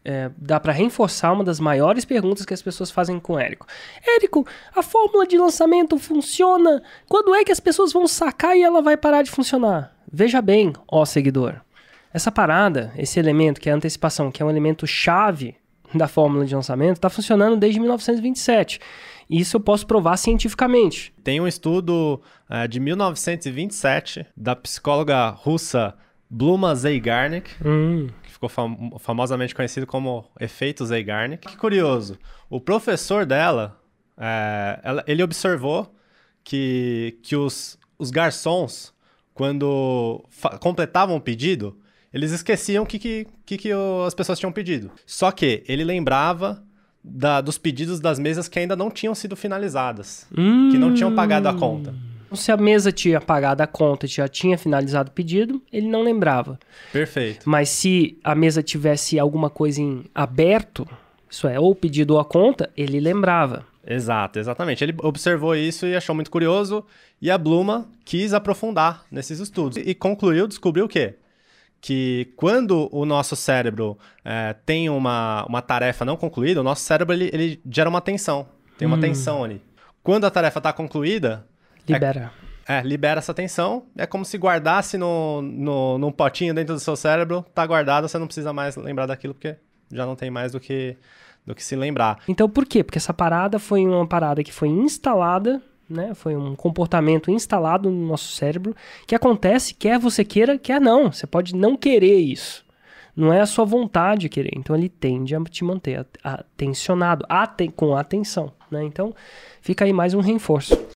dá para reforçar uma das maiores perguntas que as pessoas fazem com o Érico. Érico, a fórmula de lançamento funciona? Quando é que as pessoas vão sacar e ela vai parar de funcionar? Veja bem, ó seguidor, essa parada, esse elemento que é a antecipação, que é um elemento chave da fórmula de lançamento, está funcionando desde 1927. Isso eu posso provar cientificamente. Tem um estudo de 1927 da psicóloga russa Bluma Zeigarnik, que ficou famosamente conhecido como efeito Zeigarnik. Que curioso, o professor dela, ele observou que os garçons, quando completavam o pedido, eles esqueciam o que as pessoas tinham pedido. Só que ele lembrava dos pedidos das mesas que ainda não tinham sido finalizadas, que não tinham pagado a conta. Se a mesa tinha pagado a conta e já tinha finalizado o pedido, ele não lembrava. Perfeito. Mas se a mesa tivesse alguma coisa em aberto, isso é, ou o pedido ou a conta, ele lembrava. Exatamente. Ele observou isso e achou muito curioso, e a Bluma quis aprofundar nesses estudos. E descobriu o quê? Que quando o nosso cérebro tem uma tarefa não concluída, o nosso cérebro ele gera uma tensão. Tem uma tensão ali. Quando a tarefa está concluída... Libera. Libera essa tensão. É como se guardasse num potinho dentro do seu cérebro. Tá guardado, você não precisa mais lembrar daquilo, porque já não tem mais do que se lembrar. Então por quê? Porque essa parada foi uma parada que foi instalada, né? Foi um comportamento instalado no nosso cérebro, que acontece, quer você queira, quer não. Você pode não querer isso. Não é a sua vontade de querer. Então ele tende a te manter atencionado, com atenção, né? Então fica aí mais um reforço.